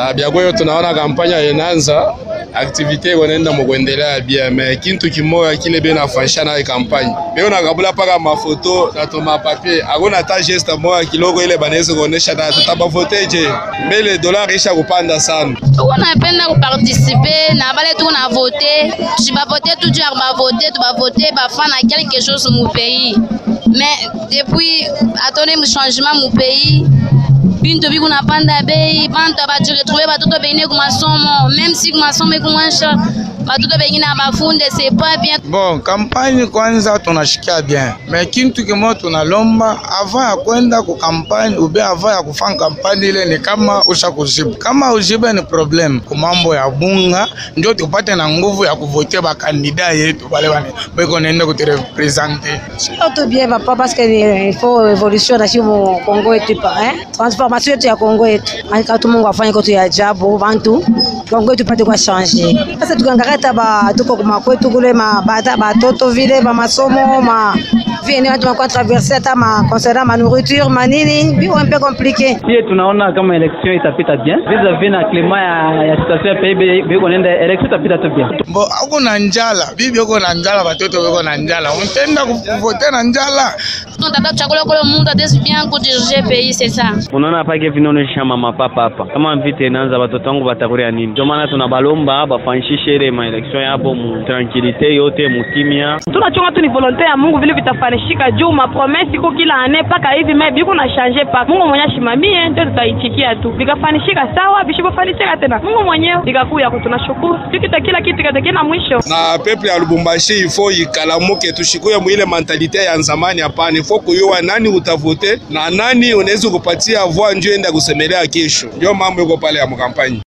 Bia kwa hiyo tunaona kampanya inaanza, activite inaenda mkuendelea bia, mais kintu kimoya kile bena fanisha na kampanya. Beo na kabula paka mafoto na toma papier, akona ta geste moya kiloko ile banaweza kuonesha na tutapavoteje. Mbele dollar isha kupanda sana. Tuko napenda kuparticiper na bale tuko na voter, tu vas voter tout genre ba voter, tu vas voter ba faire quelque chose mon pays. Mais depuis attendez le changement mon pays. Bintu biku na panda bei, bantu abajiretrouver batoto beine ku masomo, même si ku masomo iko mwansha, batoto bengine abafunde c'est pas bien. Bon, campagne kwanza tunashikia bien. Mais kintu kimo tunalomba avant ya kwenda ku campagne ou bien avant ya kufanya campagne ile ni kama ushakujibu. Kama ujibe ni problem ku mambo ya bunga, ndio tupate na nguvu ya kuvoter ba kandida yetu wale beko nenda kurepresenter. Tout bien papa parce que il faut évolution dans le Congo et tout pas hein. Transformation ya Congo yetu. Tout le monde va faire kotu ya jabu bantu. Congo yetu pate kwa changer. Sasa tukangareta ba tuko kwa kwetu kule batoto vile ba masomo ma vieni watu wa traverser hata ma concernant ma nourriture manini bio un peu compliqué. Sisi tunaona kama election itapita bien. Vis-à-vis na climat ya situation ya pays biko nenda election itapita tu bien. Bo hakuna njala, bibi yuko na njala, watoto wako na njala. Unatenda kuvoter na njala. Tunataka chakula kwa mundu atesi bien ku diriger pays c'est ça. Unaona hapa hivi vinaonyesha mama papa hapa. Kama vita inaanza watoto wangu watakuria nini? Ndio maana tunabalomba bafanyishe ile ma election yabo mu tranquillité yote mu kimya. Tunachonga tu ni volonté ya Mungu vile vitafanishika juu ma promesse iko kila ane paka hivi mais biko na changer pa. Mungu mwenyewe ashimamie ndio tutaitikia tu. Vikafanishika sawa bishipofanishika tena. Mungu mwenyewe likakuya kutunashukuru. Tukita kila kitu kitakia na mwisho. Na peuple ya Lubumbashi ifo ikalamuke tushikuye mu ile mentalite ya zamani hapana. Ifo kuyua nani utavote na nani unaweza kupatia voix ndio enda kusemelea kesho. Ndio mambo yako pale ya mkampani.